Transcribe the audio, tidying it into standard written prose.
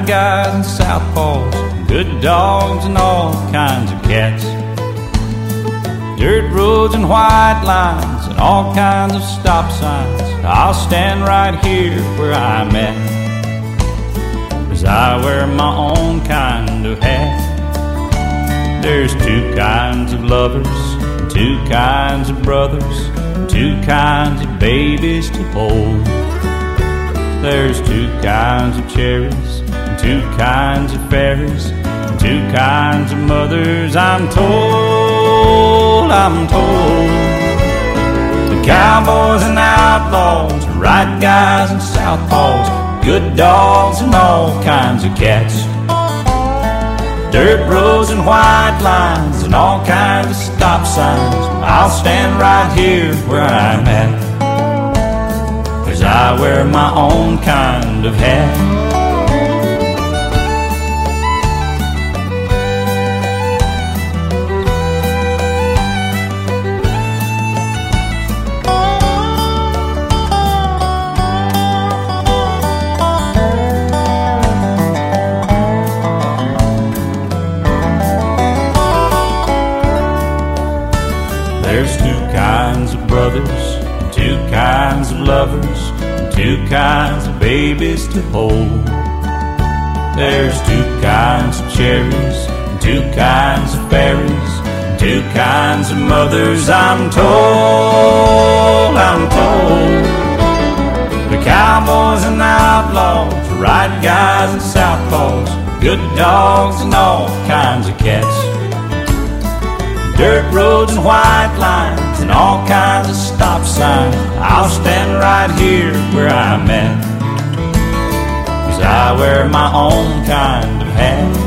Right guys and southpaws, good dogs and all kinds of cats. Dirt roads and white lines and all kinds of stop signs. I'll stand right here where I'm at, 'cause I wear my own kind of hat. There's two kinds of lovers, two kinds of brothers, two kinds of babies to hold. There's two kinds of cherries, two kinds of fairies, two kinds of mothers. I'm told. The cowboys and outlaws, right guys and southpaws, good dogs and all kinds of cats. Dirt roads and white lines and all kinds of stop signs. I'll stand right here where I'm at, 'cause I wear my own kind of hat. There's two kinds of brothers, two kinds of lovers, two kinds of babies to hold. There's two kinds of cherries, two kinds of fairies, two kinds of mothers. I'm told. The cowboys and outlaws, right guys and southpaws, good dogs and all kinds of cats. Dirt roads and white lines and all kinds of stop signs. I'll stand right here where I'm at, 'cause I wear my own kind of hat.